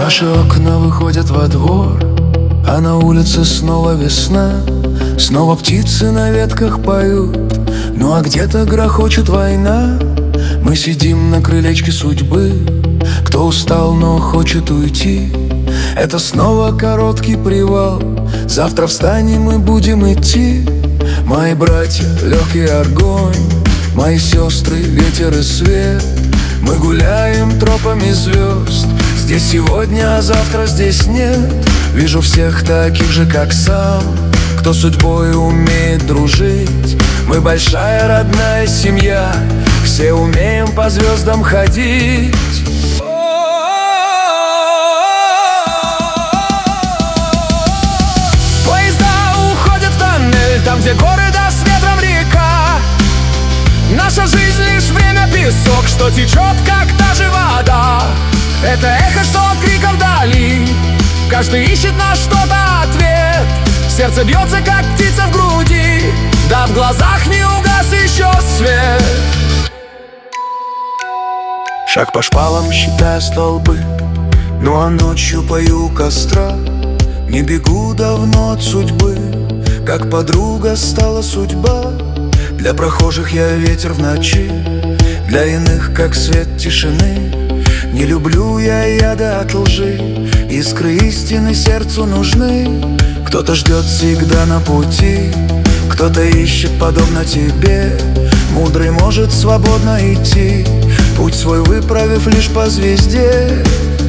Наши окна выходят во двор, а на улице снова весна. Снова птицы на ветках поют, ну а где-то грохочет война. Мы сидим на крылечке судьбы, кто устал, но хочет уйти. Это снова короткий привал, завтра встанем и будем идти. Мои братья, легкий огонь, мои сестры, ветер и свет. Мы гуляем тропами звезд, здесь сегодня, а завтра здесь нет. Вижу всех таких же, как сам, кто судьбой умеет дружить. Мы большая родная семья, все умеем по звездам ходить. Поезда уходят в тоннель, там, где горы, да с ветром река. Наша жизнь лишь время, песок, что течет, как та же вода. Это эхо, что от крика вдали, каждый ищет на что-то ответ. Сердце бьется, как птица в груди, да в глазах не угас еще свет. Шаг по шпалам, считая столбы, ну а ночью пою у костра. Не бегу давно от судьбы, как подруга стала судьба. Для прохожих я ветер в ночи, для иных как свет тишины. Не люблю я яда от лжи, искры истины сердцу нужны. Кто-то ждет всегда на пути, кто-то ищет подобно тебе. Мудрый может свободно идти, путь свой выправив лишь по звезде.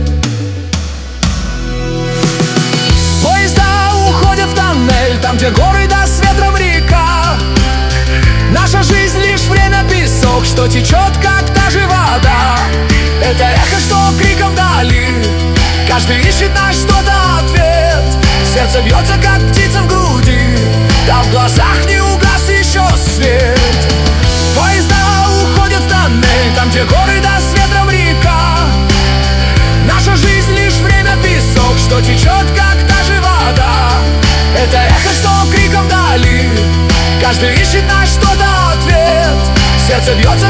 Поезда уходят в тоннель, там, где горы, да с ветром река. Наша жизнь лишь время, песок, что течет, как та же вода. Это эхо, что криком вдали, каждый ищет на что-то ответ. Сердце бьется, как птица в груди, да в глазах не угас еще свет. Поезда уходят в тоннель, там, где горы, да с ветром река. Наша жизнь лишь время, песок, что течет, как та же вода. Это эхо, что криком вдали, каждый ищет на что-то ответ. Сердце бьется,